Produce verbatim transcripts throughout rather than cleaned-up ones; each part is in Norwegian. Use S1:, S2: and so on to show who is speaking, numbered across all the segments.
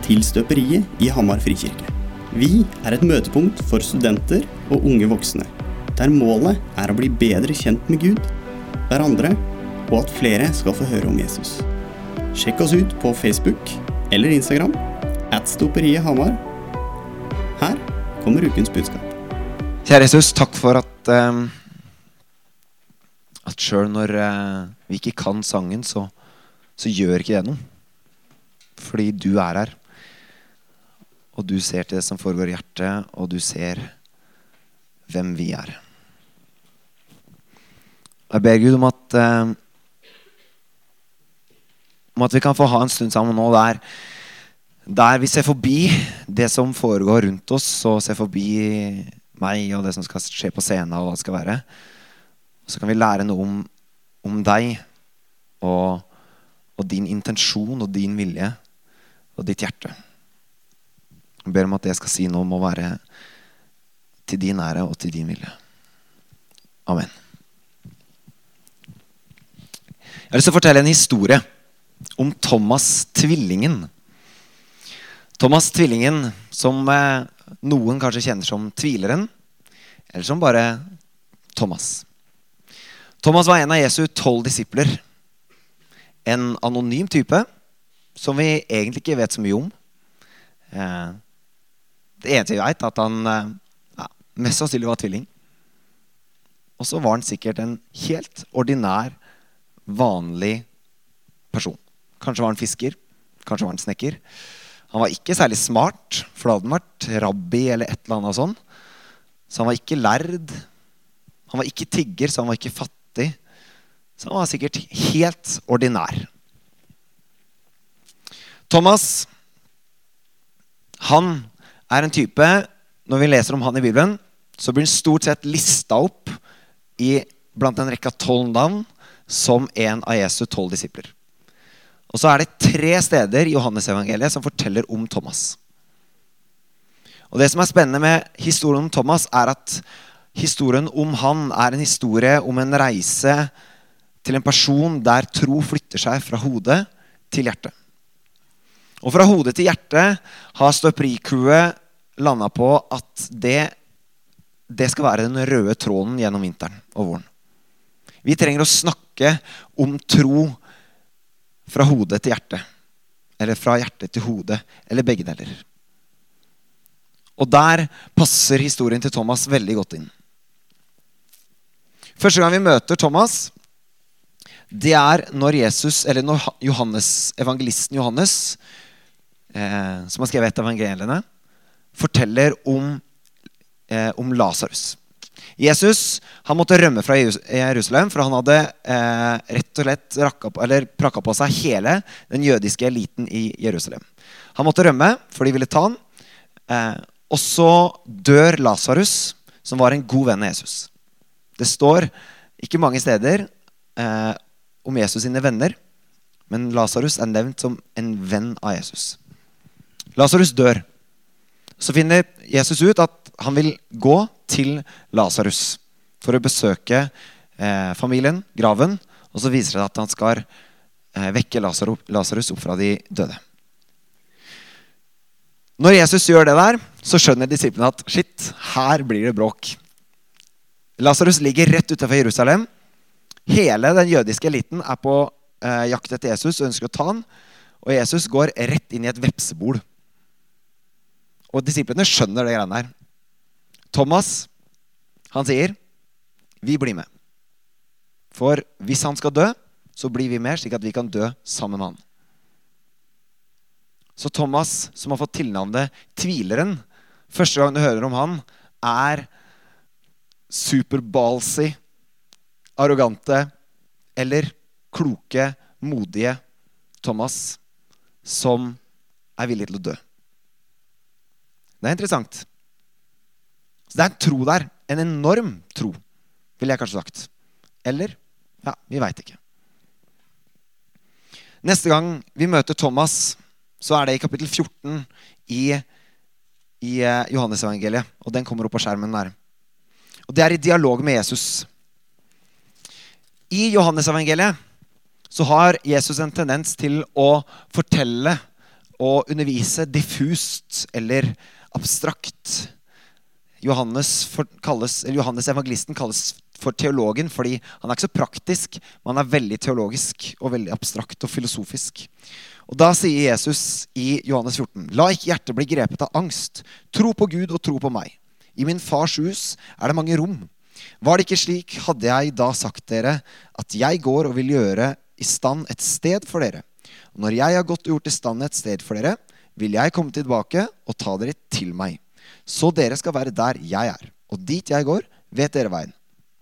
S1: til Støperiet i Hamar Frikirke. Vi er et møtepunkt for studenter og unge voksne, der målet er å bli bedre kjent med Gud, hverandre, og at flere skal få høre om Jesus. Sjekk oss ut på Facebook eller Instagram, at Støperiet Hamar. Her kommer ukens budskap.
S2: Kjære Jesus, takk for at, um, at selv når uh, vi ikke kan sangen, så, så gjør ikke det noe. Fordi du er her. Og du ser til det som foregår i hjertet, og du ser hvem vi er. Jeg ber Gud om at, uh, om at vi kan få ha en stund sammen nå der, der vi ser forbi det som foregår rundt oss, og ser forbi meg og det som skal skje på scenen og hva det skal være. Og så kan vi lære noe om, om deg og, og din intensjon og din vilje og ditt hjerte. Jeg ber om at det jeg skal si nå må være til din ære og til din vilje. Amen. Jeg har lyst til å fortelle en historie om Thomas Tvillingen. Thomas Tvillingen, som eh, noen kanskje kjenner som tvileren, eller som bare Thomas. Thomas var en av Jesu tolv disipler. En anonym type, som vi egentlig ikke vet så mye om. Eh, det eneste vi vet er at han eh, ja, mest sannsynlig var tvilling. Og så var han sikkert en helt ordinær, vanlig person. Kanskje var han fisker, kanskje var han snekker. Han var ikke særlig smart, for da hadde han vært rabbi eller et eller annet sånn. Så han var ikke lærd. Han var ikke tigger, så han var ikke fattig. Så han var sikkert helt ordinær. Thomas, han er en type, når vi leser om han i Bibelen, så blir han stort sett listet opp i, blant en rekke av tolv navn som en av Jesu tolv disipler. Og så er det tre steder i Johannes evangeliet som forteller om Thomas. Og det som er spennende med historien om Thomas er at historien om han er en historie om en reise til en person der tro flytter seg fra hodet til hjertet. Og fra hodet til hjertet har Støperi-crewet landet på at det, det skal være den røde tråden gjennom vinteren og våren. Vi trenger å snakke om tro fra hodet til hjertet, eller fra hjertet til hodet, eller begge deler. Og der passer historien til Thomas veldig godt inn. Første gang vi møter Thomas, det er når Jesus, eller når Johannes, evangelisten Johannes, eh, som har skrevet evangeliene, forteller om, eh, om Lazarus. Jesus, han måtte rømme fra Jerusalem, for han hadde eh, rett og slett rakka på, eller prakka på seg hele den jødiske eliten i Jerusalem. Han måtte rømme, for de ville ta han. Eh, og så dør Lazarus, som var en god venn av Jesus. Det står ikke mange steder eh, om Jesus sine venner, men Lazarus er nevnt som en venn av Jesus. Lazarus dør. Så finner Jesus ut at han vil gå til Lazarus for å besøke eh, familien, graven, og så viser det at han skal eh, vekke Lazarus opp fra de døde. Når Jesus gjør det der, så skjønner disiplene at shit, her blir det bråk. Lazarus ligger rett utenfor Jerusalem. Hele den jødiske eliten er på eh, jakt etter Jesus og ønsker å ta han, og Jesus går rett inn i et vepsebol. Og disiplene skjønner det greiene her. Thomas, han sier, vi blir med. For hvis han skal dø, så blir vi med, slik at vi kan dø sammen med han. Så Thomas, som har fått tilnavnet Tvileren, første gang du hører om han, er superballsy, arrogante, eller kloke, modige Thomas, som er villig til å dø. Det er interessant. Så det er en tro der, en enorm tro, vil jeg kanskje sagt. Eller, ja, vi vet ikke. Neste gang vi møter Thomas, så er det i kapittel fjorten i, i Johannes evangeliet, og den kommer opp på skjermen der. Og det er i dialog med Jesus. I Johannes evangeliet så har Jesus en tendens til å fortelle å undervise diffust eller abstrakt. Johannes, for, kalles, eller Johannes evangelisten kalles for teologen fordi han er ikke så praktisk, men han er veldig teologisk og veldig abstrakt og filosofisk. Og da sier Jesus i Johannes fjorten: La ikke hjertet bli grepet av angst. Tro på Gud og tro på meg. I min fars hus er det mange rom. Var det ikke slik, hadde jeg da sagt dere at jeg går og vil gjøre i stand et sted for dere. Og når jeg har gått og gjort i stand et sted for dere, vil jeg komme tilbake og ta dere til meg. Så dere skal være der jeg er. Og dit jeg går, vet dere veien.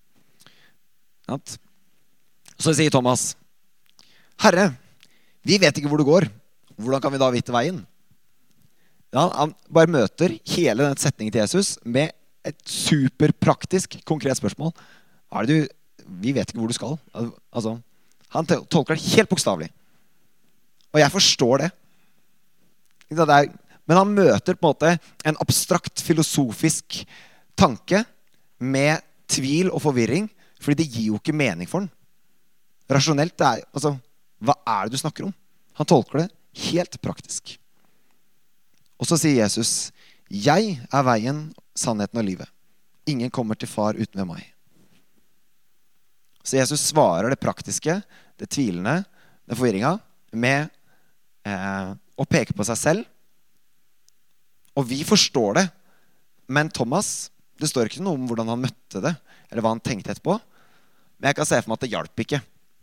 S2: Så sier Thomas: Herre, vi vet ikke hvor du går. Hvordan kan vi da vite veien? Ja, han bare møter hele den setningen til Jesus med et superpraktisk, konkret spørsmål. Er det du, vi vet ikke hvor du skal. Altså, han tolker det helt bokstavelig. Og jeg forstår det. Det er, men han møter på en måte en abstrakt, filosofisk tanke med tvil og forvirring, fordi det gir jo ikke mening for den. Rasjonelt, det er, altså, hva er det du snakker om? Han tolker det helt praktisk. Og så sier Jesus: Jeg er veien, sannheten og livet. Ingen kommer til far uten ved meg. Så Jesus svarer det praktiske, det tvilende, den forvirringen, med eh, å peke på seg selv. Og vi forstår det. Men Thomas, det står ikke noe om hvordan han møtte det, eller hva han tenkte etterpå. Men jeg kan se for meg at det hjalp ikke.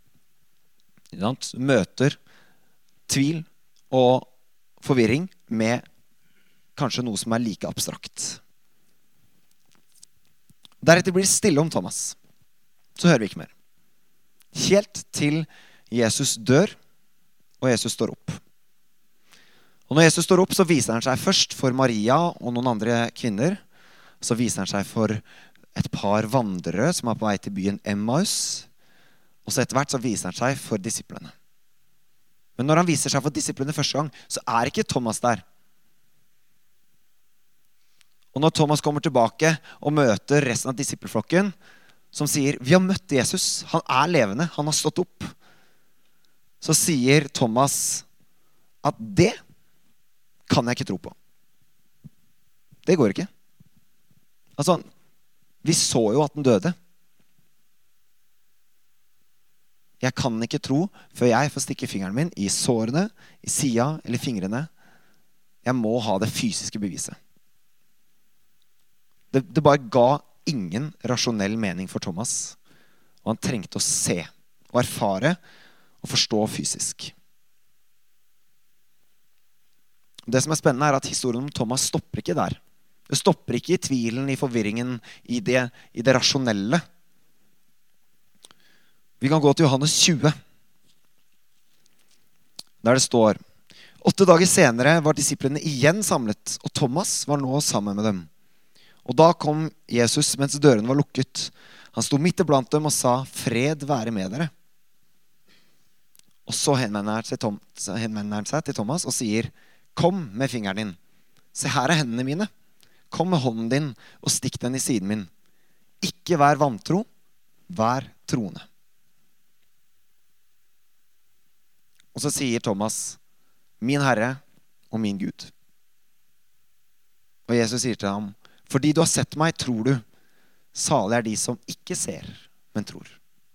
S2: Møter tvil og forvirring med kanskje noe som er like abstrakt. Deretter blir det stille om Thomas. Så hører vi ikke mer. Helt til Jesus dør, og Jesus står opp. Og når Jesus står opp, så viser han seg først for Maria og noen andre kvinner. Så viser han seg for et par vandrere som er på vei til byen Emmaus. Og så etter hvert så viser han seg for disiplene. Men når han viser seg for disiplene første gang, så er ikke Thomas der. Og når Thomas kommer tilbake og møter resten av disippelflokken, som sier: Vi har møtt Jesus, han er levende, han har stått opp. Så sier Thomas at det kan jeg ikke tro på. Det går ikke. Altså, vi så jo at den døde. Jeg kan ikke tro før jeg får stikke fingeren min i sårene, i sida eller fingrene. Jeg må ha det fysiske beviset. Det, det bare ga ingen rasjonell mening for Thomas. Og han trengte å se og erfare og forstå fysisk. Det som er spennende er at historien om Thomas stopper ikke der. Det stopper ikke i tvilen, i forvirringen, i det, i det rasjonelle. Vi kan gå til Johannes tjue. Der det står: Åtte dager senere var disiplene igjen samlet, og Thomas var nå sammen med dem. Og da kom Jesus mens dørene var lukket. Han sto midt iblant dem og sa: Fred være med dere. Og så henvender han seg, Tom, henvender han seg til Thomas og sier: Kom med fingeren din. Se, her er hendene mine. Kom med hånden din og stikk den i siden min. Ikke vær vantro, vær troende. Og så sier Thomas: Min Herre og min Gud. Og Jesus sier til ham: Fordi du har sett meg, tror du. Salig er de som ikke ser, men tror.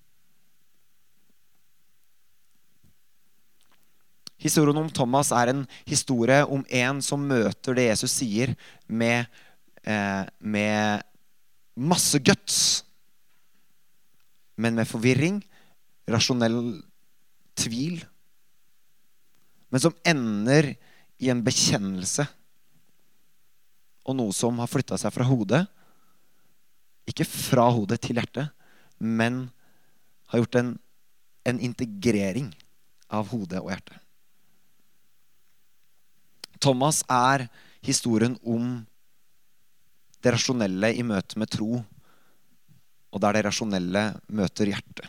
S2: Historien om Thomas er en historie om en som møter det Jesus sier med, eh, med masse guts, men med forvirring, rasjonell tvil, men som ender i en bekjennelse og noe som har flyttet seg fra hodet, ikke fra hodet til hjertet, men har gjort en, en integrering av hodet og hjertet. Thomas er historien om det rasjonelle i møte med tro, og der det rasjonelle møter hjertet.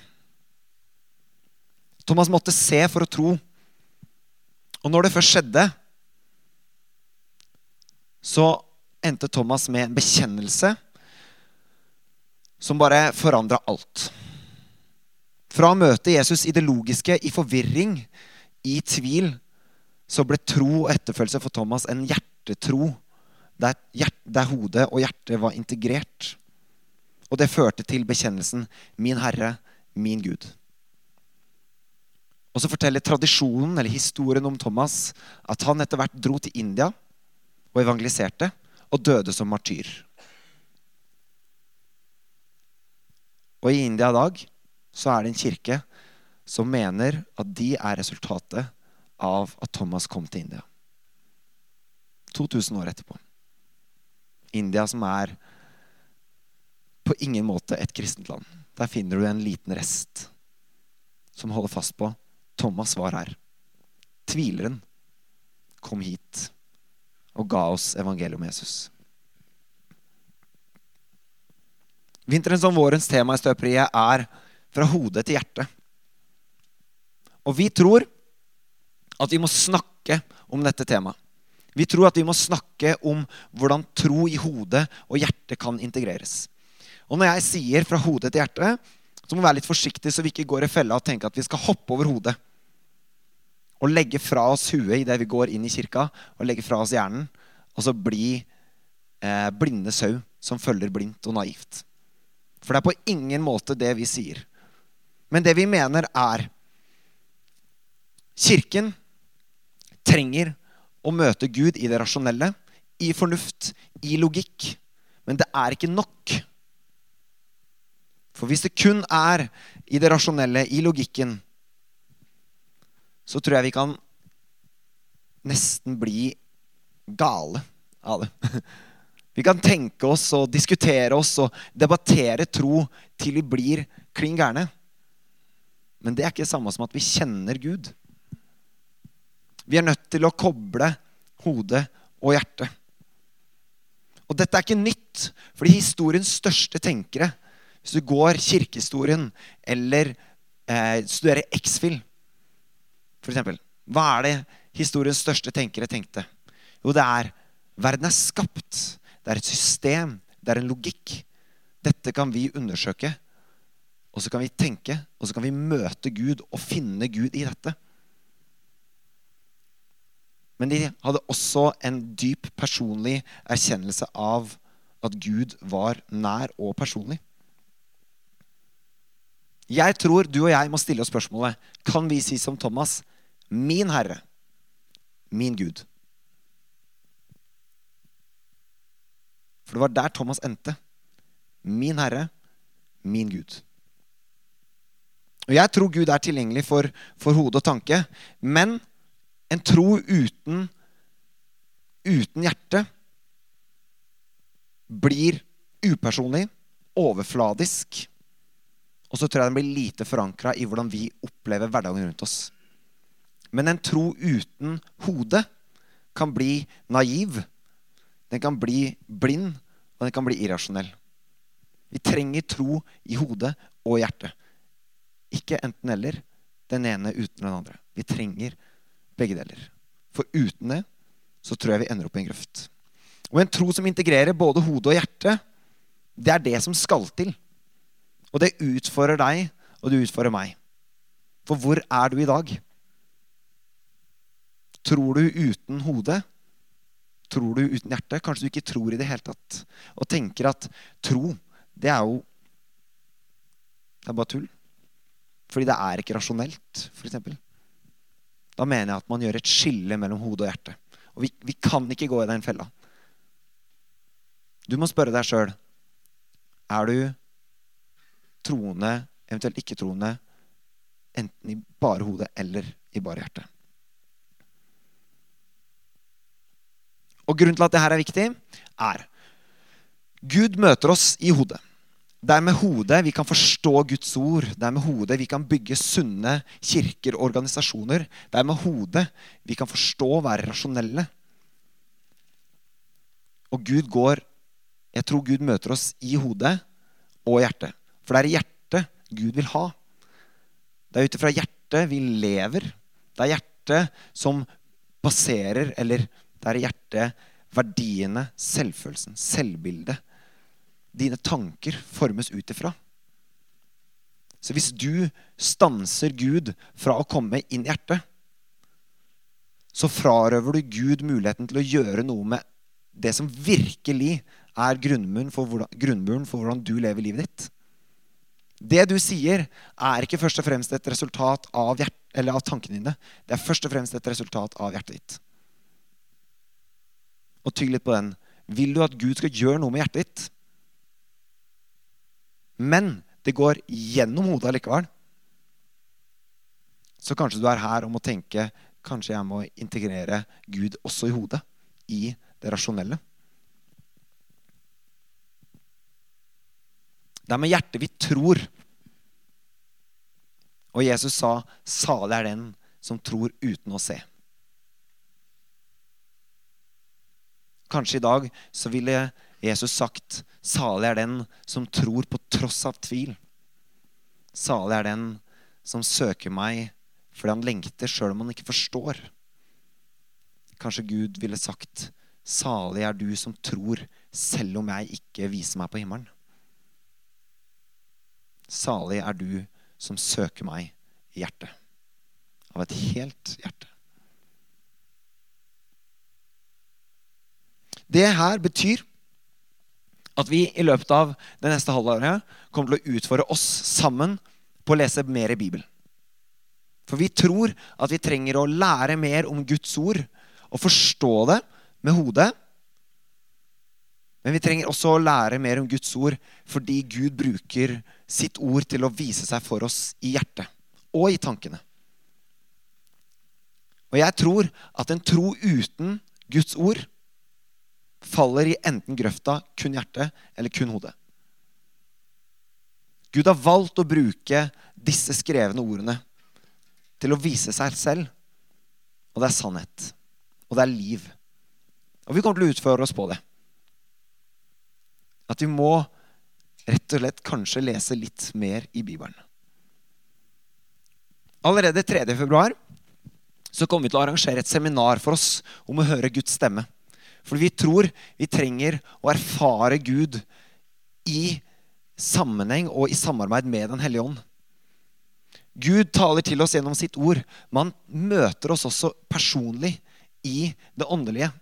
S2: Thomas måtte se for å tro, og når det først skjedde, så endte Thomas med en bekjennelse som bare forandret alt. Fra å møte Jesus i det logiske, i forvirring, i tvil, så ble tro og etterfølgelse for Thomas en hjertetro, der, hjert, der hodet og hjertet var integrert. Og det førte til bekjennelsen, min Herre, min Gud. Og så forteller tradisjonen, eller historien om Thomas, at han etter hvert dro til India og evangeliserte, og døde som martyr. Og i India i dag, så er det en kirke som mener at de er resultatet av at Thomas kom til India. to tusen år etterpå. India som er på ingen måte et kristent land. Der finner du en liten rest som holder fast på Thomas var her. Tvileren kom hit og ga oss evangeliet om Jesus. Vinterens og vårens tema i støperiet er fra hodet til hjertet. Og vi tror at vi må snakke om dette temaet. Vi tror at vi må snakke om hvordan tro i hodet og hjertet kan integreres. Og når jeg sier fra hodet til hjertet, så må vi være litt forsiktige så vi ikke går i fella og tenker at vi skal hoppe over hodet. Og legge fra oss huet i det vi går inn i kirka, og legge fra oss hjernen, og så bli eh, blinde sau som følger blindt og naivt. For det er på ingen måte det vi sier. Men det vi mener er, kirken trenger å møte Gud i det rasjonelle, i fornuft, i logikk. Men det er ikke nok. For hvis det kun er i det rasjonelle, i logikken, så tror jeg vi kan nesten bli gale av det. Vi kan tenke oss og diskutere oss og debattere tro til vi blir klin gærne. Men det er ikke det samme som at vi kjenner Gud. Vi er nødt til å koble hodet og hjertet. Og dette er ikke nytt, fordi historiens største tenkere, hvis du går kirkehistorien eller eh, studerer X-Fil, for eksempel, hva er det historiens største tenkere tenkte? Jo, det er, verden er skapt, det er et system, det er en logikk. Dette kan vi undersøke, og så kan vi tenke, og så kan vi møte Gud og finne Gud i dette. Men de hadde også en dyp personlig erkjennelse av at Gud var nær og personlig. Jeg tror du og jeg må stille oss spørsmålet, kan vi si som Thomas, min Herre, min Gud? For det var der Thomas endte. Min Herre, min Gud. Og jeg tror Gud er tilgjengelig for, for hode og tanke, men en tro uten, uten hjerte blir upersonlig, overfladisk, og så tror jeg den blir lite forankret i hvordan vi opplever hverdagen rundt oss. Men en tro uten hode kan bli naiv, den kan bli blind, og den kan bli irrasjonell. Vi trenger tro i hodet og hjertet. Ikke enten eller, den ene uten den andre. Vi trenger begge deler. For uten det, så tror jeg vi ender opp i en grøft. Og en tro som integrerer både hode og hjerte, det er det som skal til. Og det utfordrer deg, og det utfordrer meg. For hvor er du i dag? Tror du uten hode? Tror du uten hjerte? Kanskje du ikke tror i det hele tatt. Og tenker at tro, det er jo det er bare tull. Fordi det er ikke rasjonelt, for eksempel. Da mener jeg at man gjør et skille mellom hode og hjerte. Og vi, vi kan ikke gå i den fella. Du må spørre deg selv, er du troende, eventuelt ikke troende, enten i bare hodet eller i bare hjerte? Og grunnen til at dette er viktig, er Gud møter oss i hodet. Det er med hodet vi kan forstå Guds ord. Det er med hodet vi kan bygge sunne kirker og organisasjoner. Det er med hodet vi kan forstå og være rasjonelle. Og Gud går, jeg tror Gud møter oss i hodet og hjertet. For det er hjertet Gud vil ha. Det er utifra hjertet vi lever. Det er hjertet som baserer, eller det er hjertet verdiene, selvfølelsen, selvbildet. Dine tanker formes utifra. Så hvis du stanser Gud fra å komme inn i hjertet, så frarøver du Gud muligheten til å gjøre noe med det som virkelig er grunnmuren for hvordan, grunnmuren for hvordan du lever livet ditt. Det du sier er ikke først og fremst et resultat av, hjert, eller av tankene dine. Det er først og fremst et resultat av hjertet ditt. Og tygg litt på den. Vil du at Gud skal gjøre noe med hjertet ditt? Men det går gjennom hodet likevel. Så kanskje du er her og må tenke, kanskje jeg må integrere Gud også i hodet, i det rasjonelle. Det er med hjertet vi tror. Og Jesus sa, salig er den som tror uten å se. Kanskje i dag så ville Jesus sagt, salig er den som tror på tross av tvil. Salig er den som søker meg fordi han lengter selv om han ikke forstår. Kanskje Gud ville sagt, salig er du som tror selv om jeg ikke viser meg på himmelen. Salig er du som søker meg i hjertet. Av et helt hjerte. Det her betyr at vi i løpet av det neste halvåret kommer til å utfordre oss sammen på å lese mer i Bibelen. For vi tror at vi trenger å lære mer om Guds ord og forstå det med hodet. Men vi trenger også å lære mer om Guds ord fordi Gud bruker sitt ord til å vise seg for oss i hjertet og i tankene. Og jeg tror at en tro uten Guds ord faller i enten grøfta kun hjertet eller kun hodet. Gud har valgt å bruke disse skrevne ordene til å vise seg selv, og det er sannhet, og det er liv. Og vi kommer til å utføre oss på det. At vi må rett og slett kanskje lese litt mer i Bibelen. Allerede tredje februar så kommer vi til å arrangere et seminar for oss om å høre Guds stemme. For vi tror vi trenger å erfare Gud i sammenheng og i samarbeid med den hellige ånd. Gud taler til oss gjennom sitt ord. Man møter oss også personlig i det åndelige.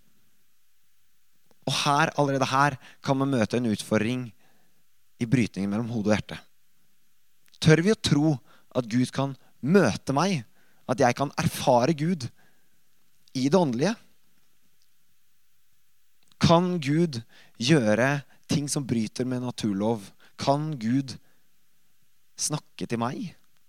S2: Og her, allerede her kan man møte en utfordring i brytningen mellom hode og hjerte. Tør vi å tro at Gud kan møte meg, at jeg kan erfare Gud i det åndelige? Kan Gud gjøre ting som bryter med naturlov? Kan Gud snakke til meg?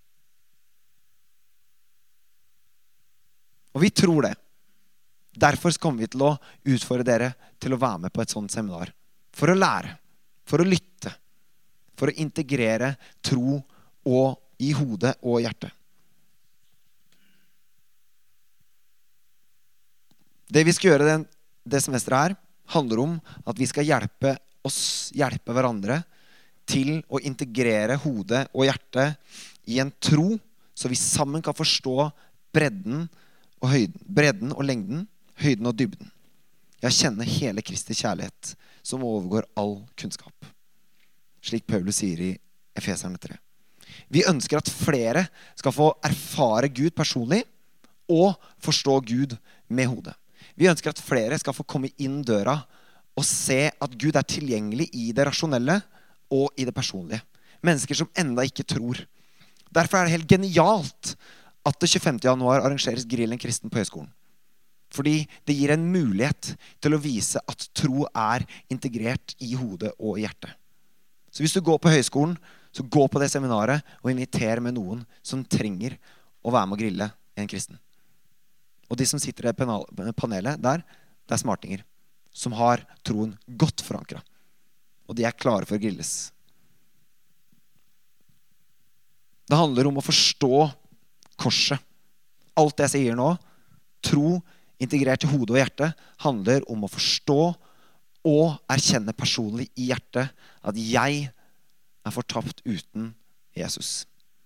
S2: Og vi tror det. Derfor kommer vi til å utfordre dere til å være med på et sånt seminar. For å lære, for å lytte, for å integrere tro og i hodet og hjertet. Det vi skal gjøre den, det semesteret her, handler om at vi skal hjelpe oss, hjelpe hverandre til å integrere hodet og hjertet i en tro, så vi sammen kan forstå bredden og høyden, bredden og lengden, høyden og dybden. Jeg kjenner hele Kristi kjærlighet som overgår all kunnskap. Slik Paulus sier i Efeserne tre. Vi ønsker at flere skal få erfare Gud personlig og forstå Gud med hodet. Vi ønsker at flere skal få komme inn døra og se at Gud er tilgjengelig i det rasjonelle og i det personlige. Mennesker som enda ikke tror. Derfor er det helt genialt at det tjuefemte januar arrangeres Grillen kristen på høyskolen. Fordi det gir en mulighet til å vise at tro er integrert i hodet og i hjertet. Så hvis du går på høyskolen, så gå på det seminaret og inviter med noen som trenger å være med å grille en kristen. Og de som sitter i panelet der, det er smartinger som har troen godt forankret. Og de er klare for å grilles. Det handler om å forstå korset. Alt det jeg sier nå, tro integrert i hodet og hjerte, handler om å forstå og erkjenne personlig i hjertet at jeg er fortapt uten Jesus.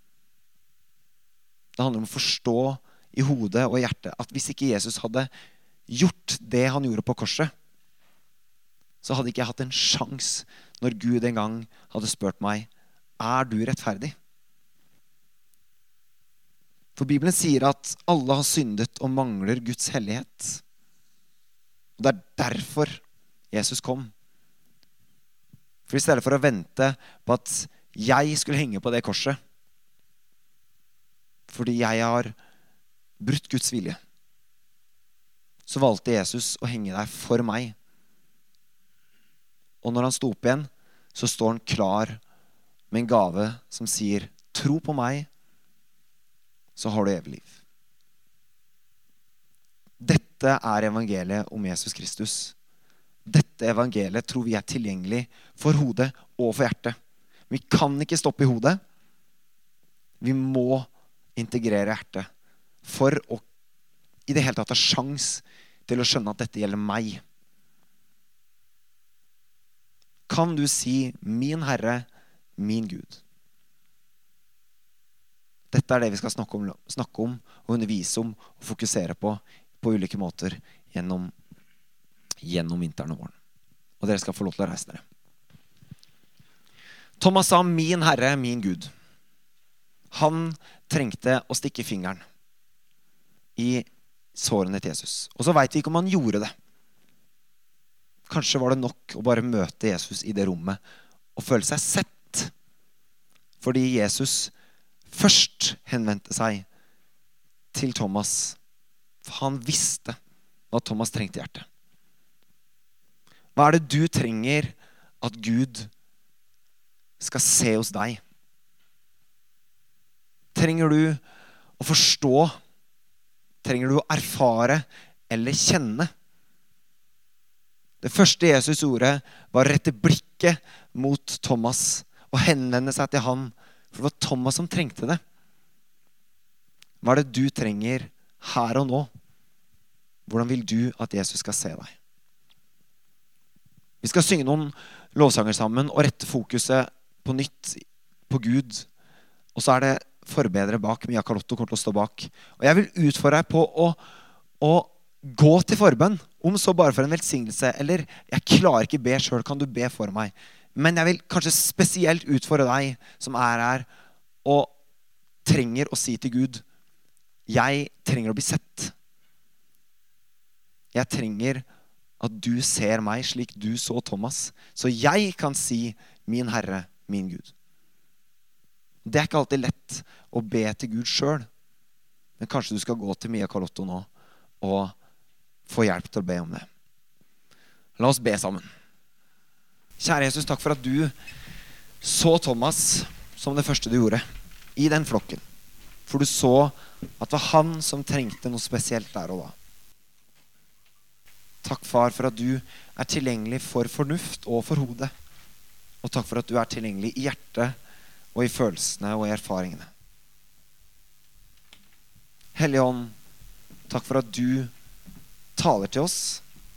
S2: Det handler om å forstå i hodet og hjertet at hvis ikke Jesus hadde gjort det han gjorde på korset, så hadde ikke jeg hatt en sjans når Gud en gang hadde spurt meg, er du rettferdig? For Bibelen sier at alle har syndet og mangler Guds hellighet. Og det er derfor Jesus kom. For i stedet for å vente på at jeg skulle henge på det korset, fordi jeg har brutt Guds vilje, så valgte Jesus å henge der for meg. Og når han sto opp igjen, så står han klar med en gave som sier, tro på meg, så har du evig liv. Dette er evangeliet om Jesus Kristus. Dette evangeliet tror vi er tilgjengelig for hodet og for hjertet. Vi kan ikke stoppe i hodet. Vi må integrere hjertet for å i det hele tatt ha sjans til å skjønne at dette gjelder meg. Kan du si, min Herre, min Gud? Dette er det vi skal snakke om, snakke om og undervise om og fokusere på på ulike måter gjennom, gjennom vinteren og våren. Og dere skal få lov til å reise dere. Thomas sa, min Herre, min Gud. Han trengte å stikke fingeren i sårene til Jesus. Og så vet vi ikke om han gjorde det. Kanskje var det nok å bare møte Jesus i det rommet og føle seg sett. Fordi Jesus først henvendte seg til Thomas. For han visste hva Thomas trengte i hjertet. Hva er det du trenger at Gud skal se hos deg? Trenger du å forstå? Trenger du å erfare eller kjenne? Det første Jesus gjorde var å rette blikket mot Thomas og henvende seg til han, for det var Thomas som trengte det. Hva er det du trenger her og nå? Hvordan vil du at Jesus skal se deg? Vi skal synge noen lovsanger sammen og rette fokuset på nytt på Gud. Og så er det forbedere bak. Mia Carlotto kommer til å stå bak. Og jeg vil utfordre deg på å, å gå til forbønn. Om så bare for en velsignelse. Eller jeg klarer ikke be selv, kan du be for meg? Men jeg vil kanskje spesielt utfordre deg som er her og trenger å si til Gud, jeg trenger å bli sett. Jeg trenger at du ser meg slik du så Thomas, så jeg kan si min Herre, min Gud. Det er ikke alltid lett å be til Gud selv, men kanskje du skal gå til Mia Carlotto nå og få hjelp til å be om det. La oss be sammen. Kjære Jesus, takk for at du så Thomas som det første du gjorde i den flokken. For du så at det var han som trengte noe spesielt der og da. Takk, far, for at du er tilgjengelig for fornuft og for hodet. Og takk for at du er tilgjengelig i hjertet og i følelsene og i erfaringene. Hellige Ånd, takk for at du taler til oss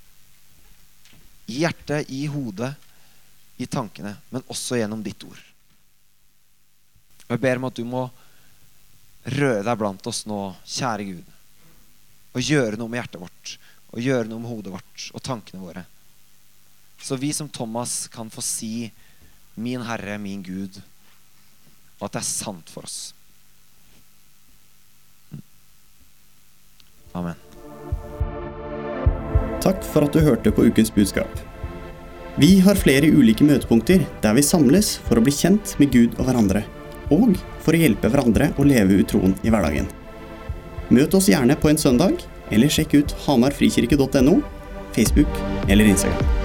S2: i hjertet, i hodet, i tankene, men også gjennom ditt ord. Og jeg ber om at du må røre deg blant oss nå, kjære Gud, og gjøre noe med hjertet vårt, og gjøre noe med hodet vårt og tankene våre. Så vi som Thomas kan få si min Herre, min Gud, og at det er sant for oss. Amen.
S1: Takk for at du hørte på ukens budskap. Vi har flere ulike møtepunkter der vi samles for å bli kjent med Gud og hverandre, og for å hjelpe hverandre å leve ut troen i hverdagen. Møt oss gjerne på en søndag, eller sjekk ut hamar frikirke punktum no, Facebook eller Instagram.